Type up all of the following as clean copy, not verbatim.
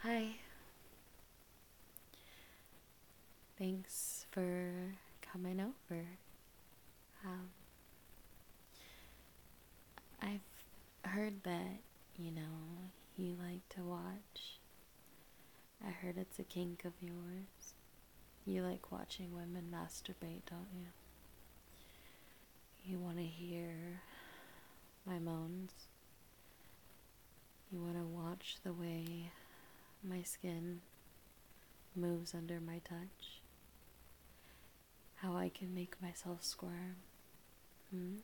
Hi, thanks for coming over. Um, I've heard that, you like to watch. I heard it's a kink of yours. You like watching women masturbate, don't you? You want to hear my moans. You want to watch the way my skin moves under my touch. How I can make myself squirm. Hmm?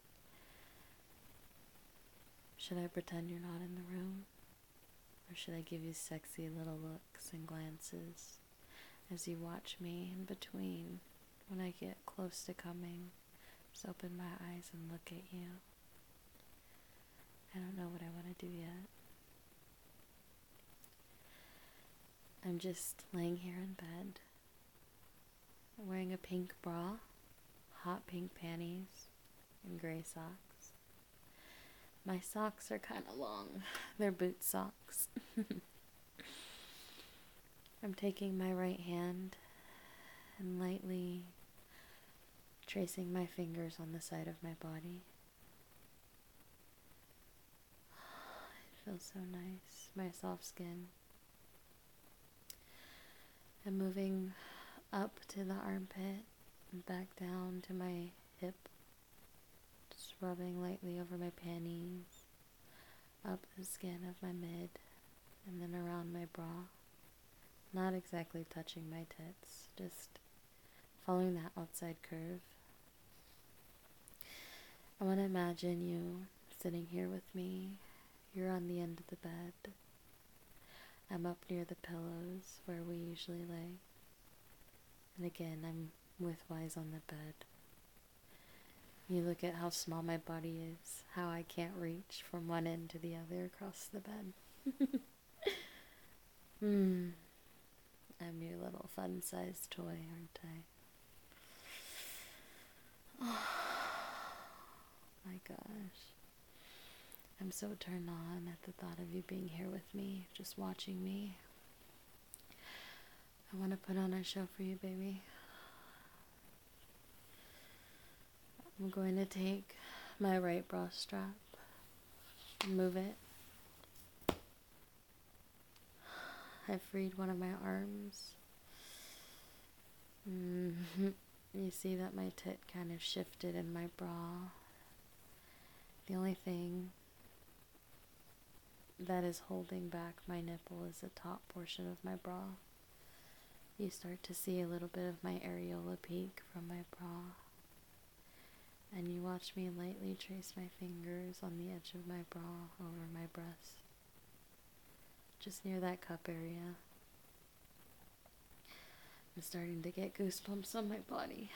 Should I pretend you're not in the room? Or should I give you sexy little looks and glances as you watch me in between when I get close to coming? Just open my eyes and look at you. I don't know what I want to do yet. I'm just laying here in bed, wearing a pink bra, hot pink panties, and gray socks. My socks are kind of long. They're boot socks. I'm taking my right hand and lightly tracing my fingers on the side of my body. It feels so nice, my soft skin. I'm moving up to the armpit and back down to my hip, just rubbing lightly over my panties, up the skin of my mid, and then around my bra. Not exactly touching my tits, just following that outside curve. I want to imagine you sitting here with me. You're on the end of the bed. I'm up near the pillows where we usually lay. And again, I'm with Wise on the bed. You look at how small my body is, how I can't reach from one end to the other across the bed. I'm your little fun-sized toy, aren't I? Oh my gosh. I'm so turned on at the thought of you being here with me, just watching me. I want to put on a show for you, baby. I'm going to take my right bra strap and move it. I freed one of my arms. You see that my tit kind of shifted in my bra. The only thing that is holding back my nipple is the top portion of my bra. You start to see a little bit of my areola peek from my bra. And you watch me lightly trace my fingers on the edge of my bra over my breast. Just near that cup area. I'm starting to get goosebumps on my body.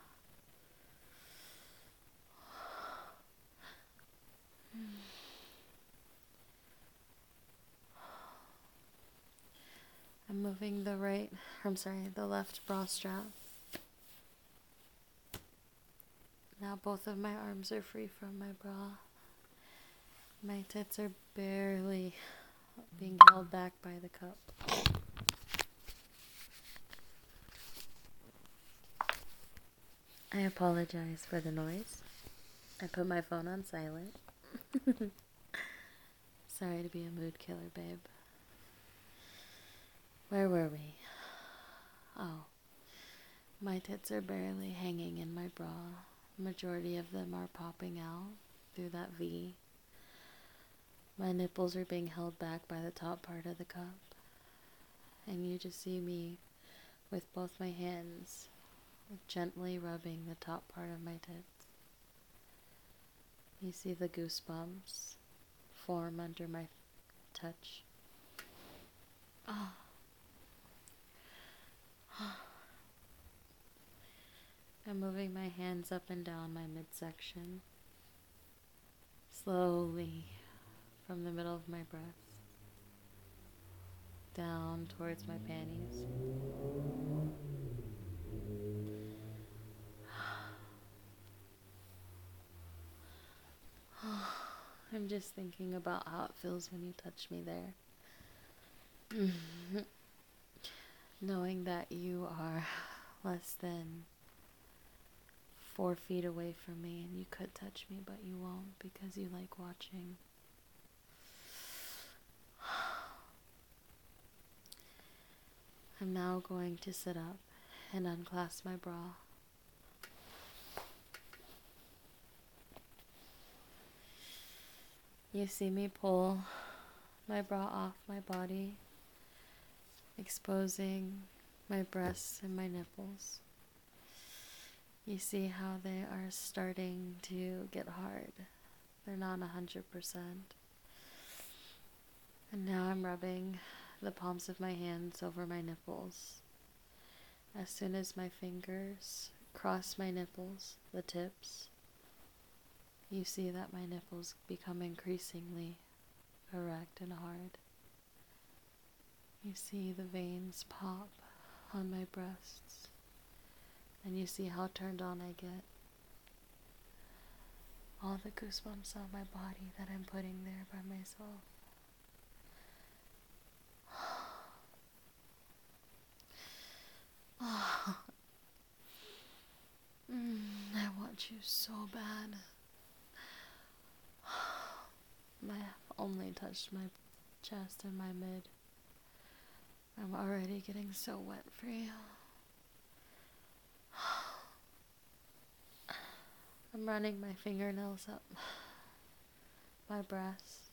I'm moving the left bra strap. Now both of my arms are free from my bra. My tits are barely being held back by the cup. I apologize for the noise. I put my phone on silent. Sorry to be a mood killer, babe. Where were we? Oh, my tits are barely hanging in my bra. Majority of them are popping out through that V. My nipples are being held back by the top part of the cup. And you just see me with both my hands gently rubbing the top part of my tits. You see the goosebumps form under my touch. Oh. I'm moving my hands up and down my midsection, slowly from the middle of my breast, down towards my panties. I'm just thinking about how it feels when you touch me there. Knowing that you are less than 4 feet away from me and you could touch me, but you won't because you like watching. I'm now going to sit up and unclasp my bra. You see me pull my bra off my body, exposing my breasts and my nipples. You see how they are starting to get hard. They're not 100%. And now I'm rubbing the palms of my hands over my nipples. As soon as my fingers cross my nipples, the tips, you see that my nipples become increasingly erect and hard. You see the veins pop on my breasts, and you see how turned on I get. All the goosebumps on my body that I'm putting there by myself. I want you so bad. I only touched my chest and my mid. I'm already getting so wet for you. I'm running my fingernails up my breast.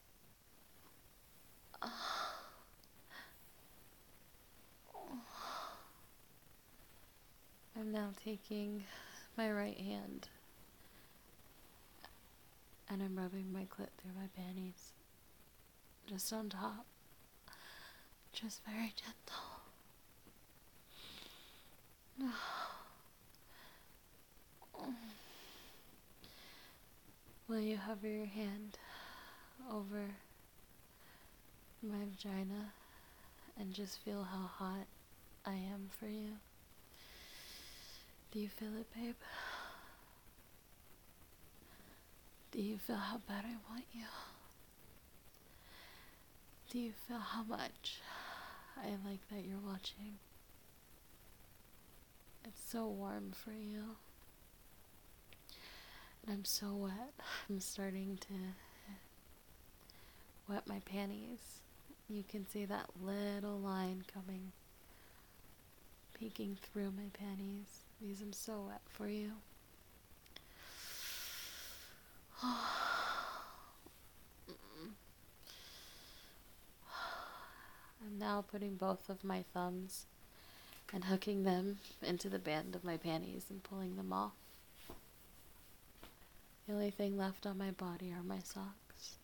I'm now taking my right hand and I'm rubbing my clit through my panties. Just on top. Just very gentle. Will you hover your hand over my vagina and just feel how hot I am for you? Do you feel it, babe? Do you feel how bad I want you? Do you feel how much I like that you're watching? It's so warm for you. And I'm so wet. I'm starting to wet my panties. You can see that little line coming, peeking through my panties because I'm so wet for you. I'm now putting both of my thumbs and hooking them into the band of my panties and pulling them off. The only thing left on my body are my socks.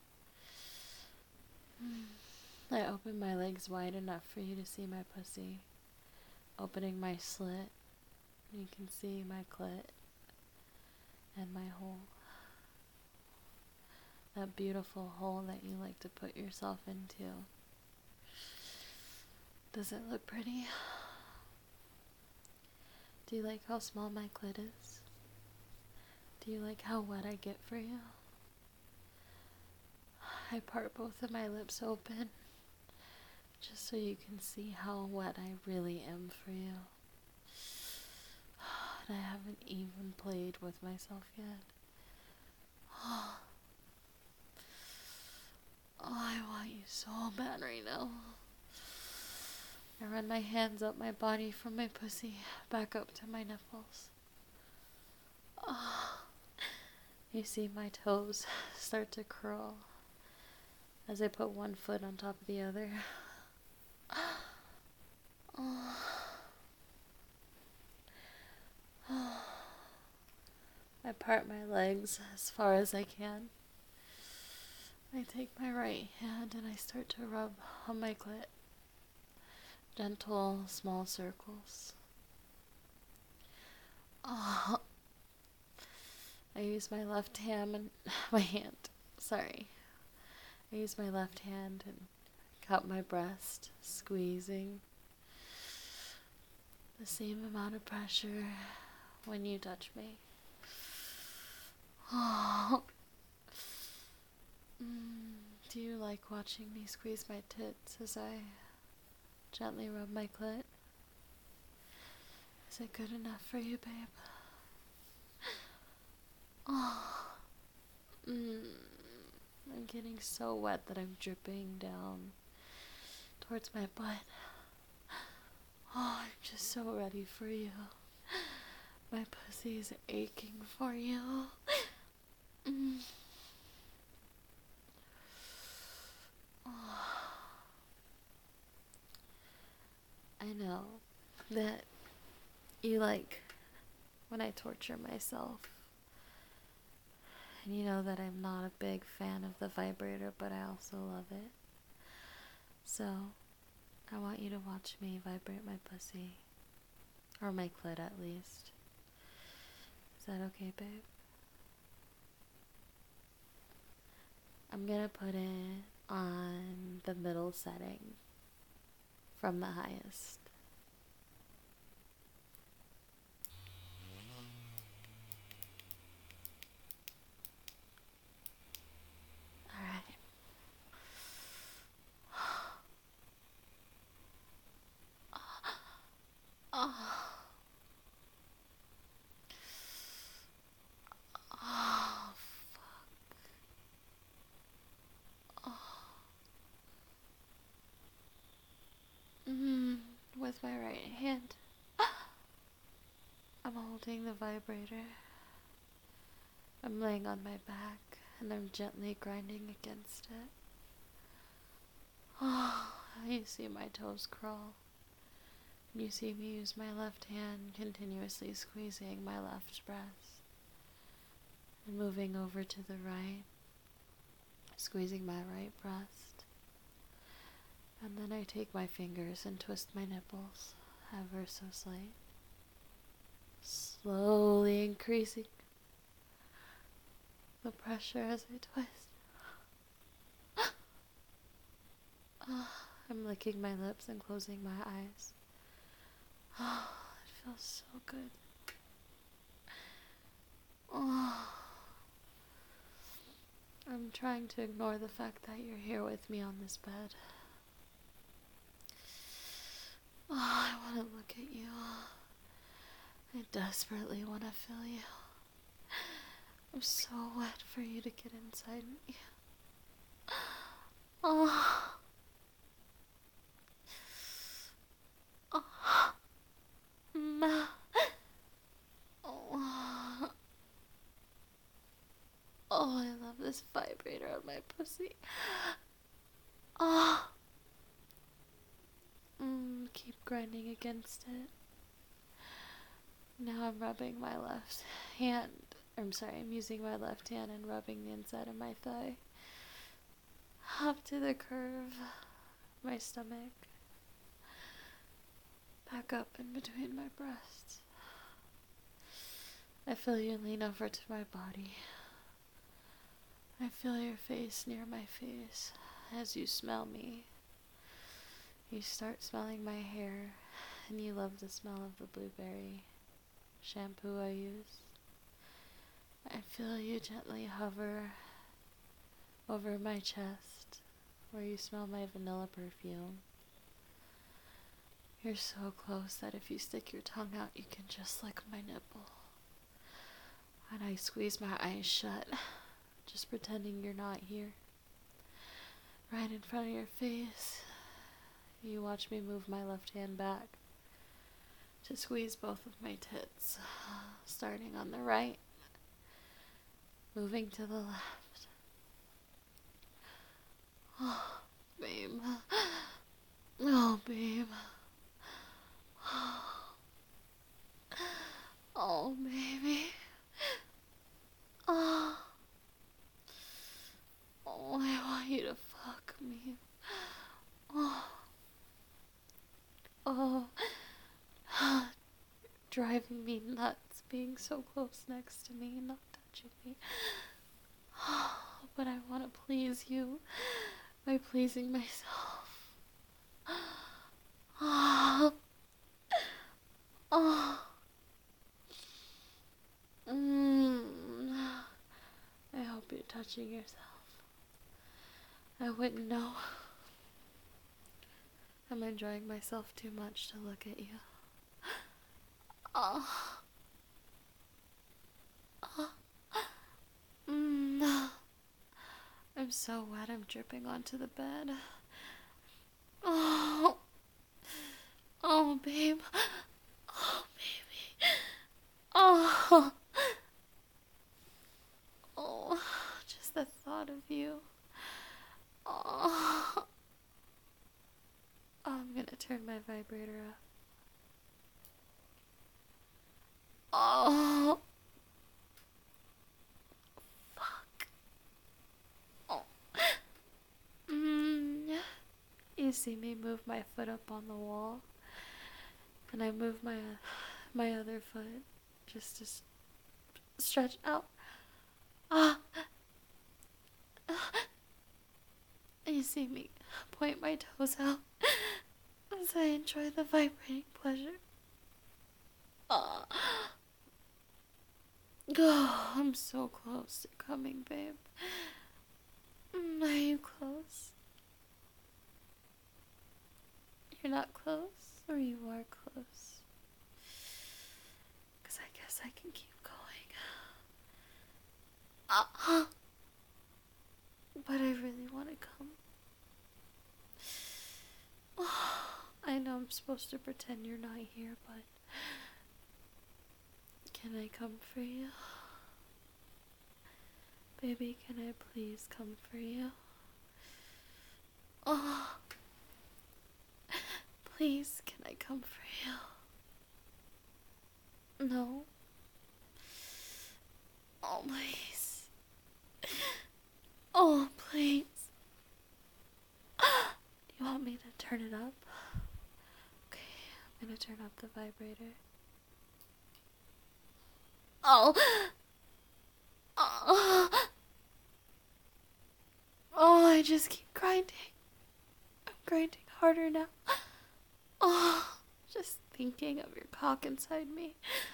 I open my legs wide enough for you to see my pussy. Opening my slit, you can see my clit and my hole. That beautiful hole that you like to put yourself into. Does it look pretty? Do you like how small my clit is? Do you like how wet I get for you? I part both of my lips open just so you can see how wet I really am for you. And I haven't even played with myself yet. Oh, I want you so bad right now. I run my hands up my body from my pussy back up to my nipples. Oh, you see my toes start to curl as I put one foot on top of the other. Oh. Oh. I part my legs as far as I can. I take my right hand and I start to rub on my clit. Gentle, small circles. Oh. I use my left hand and I use my left hand and cup my breast, squeezing. The same amount of pressure when you touch me. Oh. Do you like watching me squeeze my tits as I gently rub my clit? Is it good enough for you, babe? Oh, I'm getting so wet that I'm dripping down towards my butt. Oh, I'm just so ready for you. My pussy is aching for you. I know that you like when I torture myself. And you know that I'm not a big fan of the vibrator, but I also love it. So, I want you to watch me vibrate my pussy. Or my clit, at least. Is that okay, babe? I'm gonna put it on the middle setting from the highest. Alright. Oh. Oh, fuck. Oh. With my right hand, I'm holding the vibrator. I'm laying on my back and I'm gently grinding against it. Oh, you see my toes crawl. You see me use my left hand continuously squeezing my left breast. And moving over to the right, squeezing my right breast. And then I take my fingers and twist my nipples, ever so slight. Slowly increasing the pressure as I twist. I'm licking my lips and closing my eyes. Oh, it feels so good. Oh, I'm trying to ignore the fact that you're here with me on this bed. Oh, I want to look at you. I desperately want to feel you. I'm so wet for you to get inside me. Oh. Oh. Oh. Oh, I love this vibrator on my pussy. Oh. Keep grinding against it. Now I'm rubbing my left hand. I'm using my left hand and rubbing the inside of my thigh. Up to the curve of my stomach. Back up in between my breasts. I feel you lean over to my body. I feel your face near my face as you smell me. You start smelling my hair, and you love the smell of the blueberry shampoo I use. I feel you gently hover over my chest, where you smell my vanilla perfume. You're so close that if you stick your tongue out, you can just lick my nipple. And I squeeze my eyes shut, just pretending you're not here. Right in front of your face, you watch me move my left hand back to squeeze both of my tits, starting on the right, moving to the left. Oh, babe. Oh, babe. Oh, baby. Oh. Oh, I want you to fuck me. Oh. Oh. Driving me nuts being so close next to me and not touching me. But I want to please you by pleasing myself. Oh. Oh. I hope you're touching yourself. I wouldn't know. I'm enjoying myself too much to look at you. Oh. Oh. I'm so wet, I'm dripping onto the bed. Oh. Oh, babe. Oh, baby. Oh. Oh. Just the thought of you. Oh. Oh, I'm gonna turn my vibrator up. Oh. Fuck. Oh. You see me move my foot up on the wall, and I move my other foot just to stretch out. Ah. You see me point my toes out as I enjoy the vibrating pleasure. Ah. Oh, I'm so close to coming, babe. Are you close? You're not close, or you are close? 'Cause I guess I can keep going. But I really want to come. I know I'm supposed to pretend you're not here, but can I come for you? Baby, can I please come for you? Oh, please, can I come for you? No? Oh, please. Oh, please. You want me to turn it up? Okay, I'm gonna turn up the vibrator. Oh. Oh. Oh, I just keep grinding. I'm grinding harder now. Oh, just thinking of your cock inside me.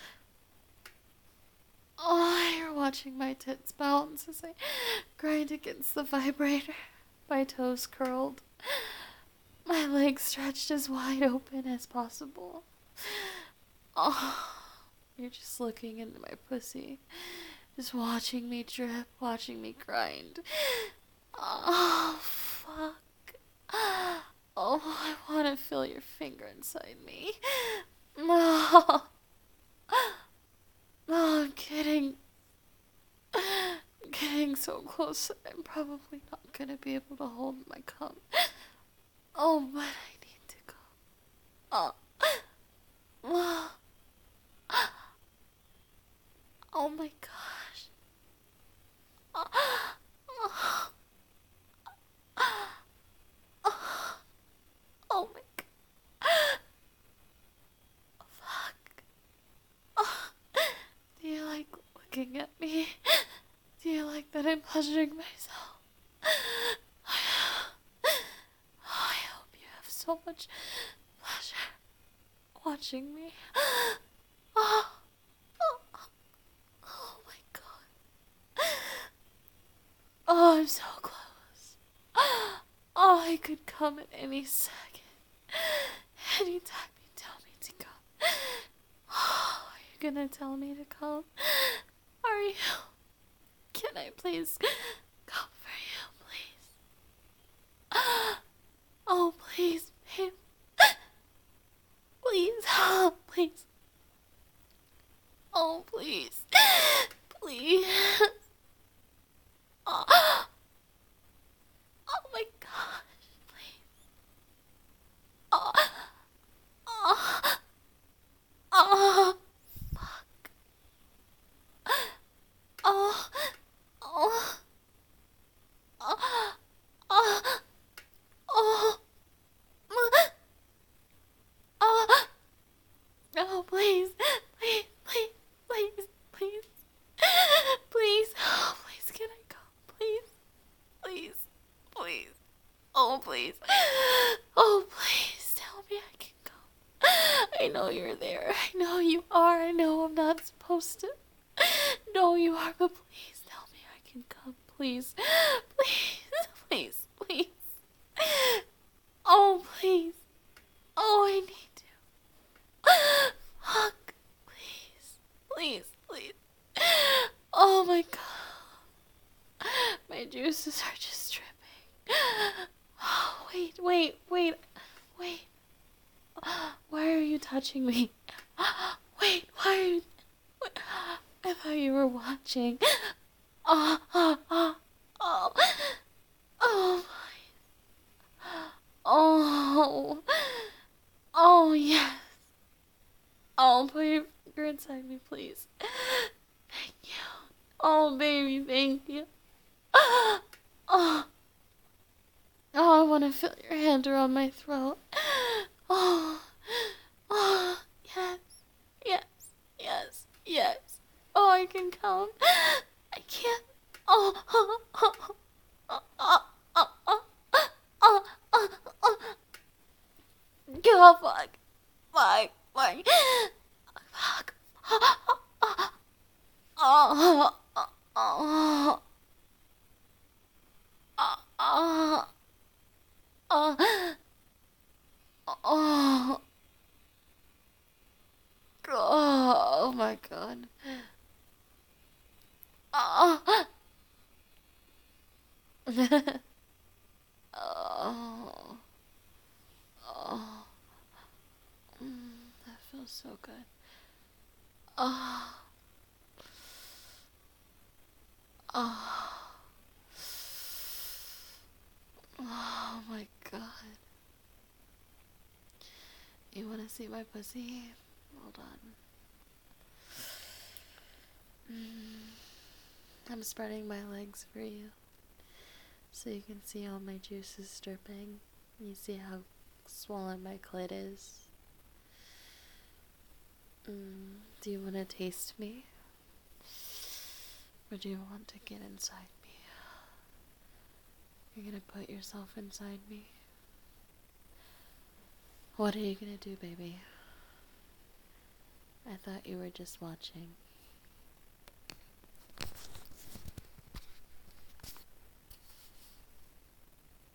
Oh, you're watching my tits bounce as I grind against the vibrator. My toes curled. My legs stretched as wide open as possible. Oh, you're just looking into my pussy. Just watching me drip, watching me grind. Oh, fuck. Oh, I want to feel your finger inside me. No. No, I'm kidding. I'm getting so close that I'm probably not gonna be able to hold my cum. Oh, but I need to go. Oh. Oh. Oh my gosh. Oh. Oh. Oh my god. Fuck. Oh. Do you like looking at me? Do you like that I'm pleasuring myself? Oh, I hope you have so much pleasure watching me. Oh, oh, oh my god. Oh, I'm so close. Oh, I could come at any second. Anytime you tell me to come. Oh, are you gonna tell me to come? Are you? Can I please come for you, please? Oh, please, babe. Please, oh, please. Oh, please. Please. Oh, oh my gosh, please. Oh, oh, oh, fuck. Oh, oh, oh, oh, oh, oh, oh, please, please, please, please, please, please, oh, please, can I go, please, please, please, oh, please, oh, please, tell me I can go. I know you're there, I know you are, I know I'm not supposed to. No, you are, but please tell me I can come, please, please, please, please. Oh, please. Oh, I need to. Hug. Please. Please, please. Oh my god. My juices are just dripping. Oh, wait. Why are you touching me? Wait, why are you... I thought you were watching. Oh, oh, oh, oh, oh, oh, oh, yes. Oh, put your finger inside me, please. Thank you. Oh, baby, thank you. Oh, oh, I want to feel your hand around my throat. Oh, oh, yes, yes, yes. Oh, I can count. I can't. Oh, oh, oh, oh, oh, oh, oh, oh, oh, oh. Oh, fuck. Fuck. Oh, oh, oh, oh, oh, oh, oh my god. Oh, oh, oh, that feels so good. Oh, oh, oh my god. You wanna see my pussy? Hold on. I'm spreading my legs for you so you can see all my juices dripping. You see how swollen my clit is. Do you want to taste me? Or do you want to get inside me? You're gonna put yourself inside me? What are you gonna do, baby? I thought you were just watching.